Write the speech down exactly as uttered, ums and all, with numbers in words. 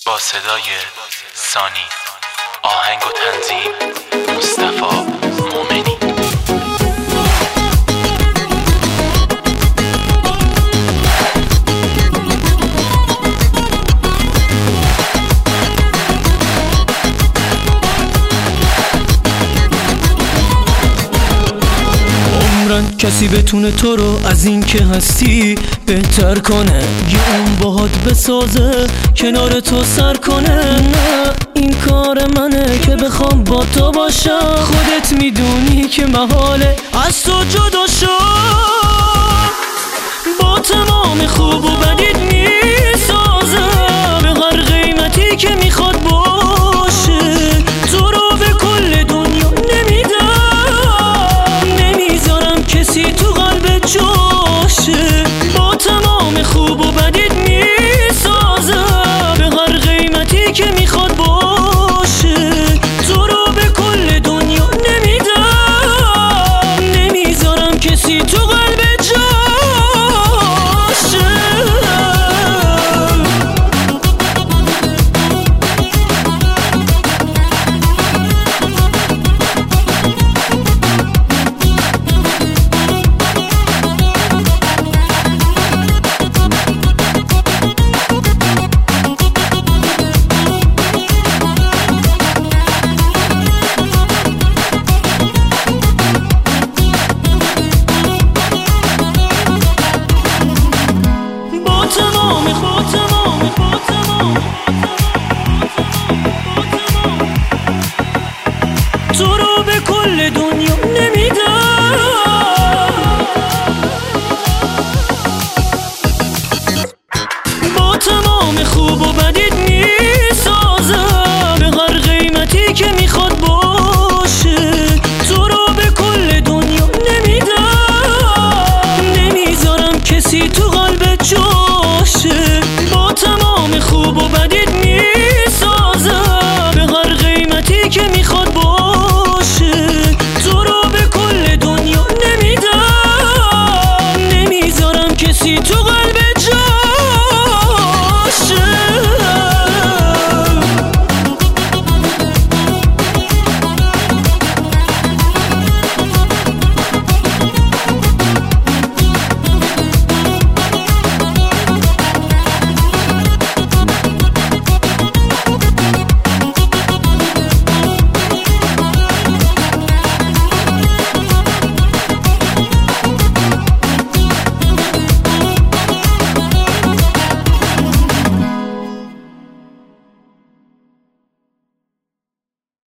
با صدای سانی، آهنگ و تنظیم مصطفی مومنی. کسی بتونه تو رو از این که هستی بهتر کنه، یه اون باهات بسازه کنار تو سر کنه. نه این کار منه که بخوام با تو باشم، خودت میدونی که محاله از تو جدا شم. با تمام خوب و بدیت میسازم به هر قیمتی که میخواد باشه. تو رو به کل دنیا نمیدم، نمیذارم کسی تو قلب جاشه. با تمام خوب و بدیت میسازم به هر قیمتی که میخواد باشه. تو رو به کل دنیا نمیدم، نمیذارم کسی تو قلب جاشه. تو رو به کل دنیا نمیدم، با تمام خوب و بد